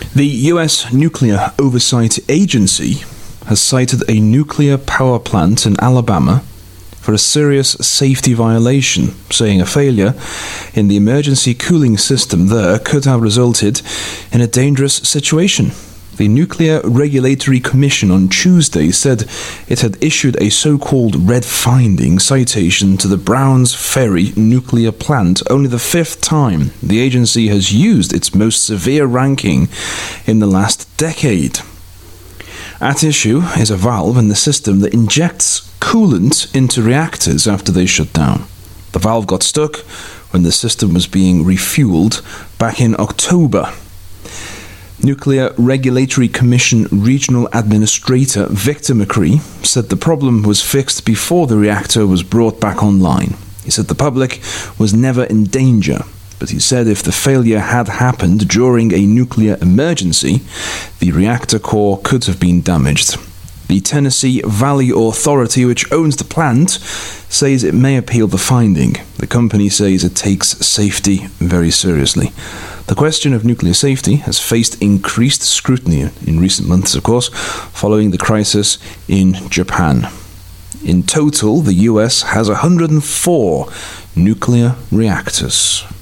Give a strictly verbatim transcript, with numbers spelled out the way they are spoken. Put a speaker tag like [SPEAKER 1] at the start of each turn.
[SPEAKER 1] The U S Nuclear Oversight Agency has cited a nuclear power plant in Alabama for a serious safety violation, saying a failure in the emergency cooling system there could have resulted in a dangerous situation. The Nuclear Regulatory Commission on Tuesday said it had issued a so-called red finding citation to the Browns Ferry nuclear plant, only the fifth time the agency has used its most severe ranking in the last decade. At issue is a valve in the system that injects coolant into reactors after they shut down. The valve got stuck when the system was being refueled back in October. Nuclear Regulatory Commission Regional Administrator Victor McCree said the problem was fixed before the reactor was brought back online. He said the public was never in danger, but he said if the failure had happened during a nuclear emergency, the reactor core could have been damaged. The Tennessee Valley Authority, which owns the plant, says it may appeal the finding. The company says it takes safety very seriously. The question of nuclear safety has faced increased scrutiny in recent months, of course, following the crisis in Japan. In total, the U S has one hundred four nuclear reactors.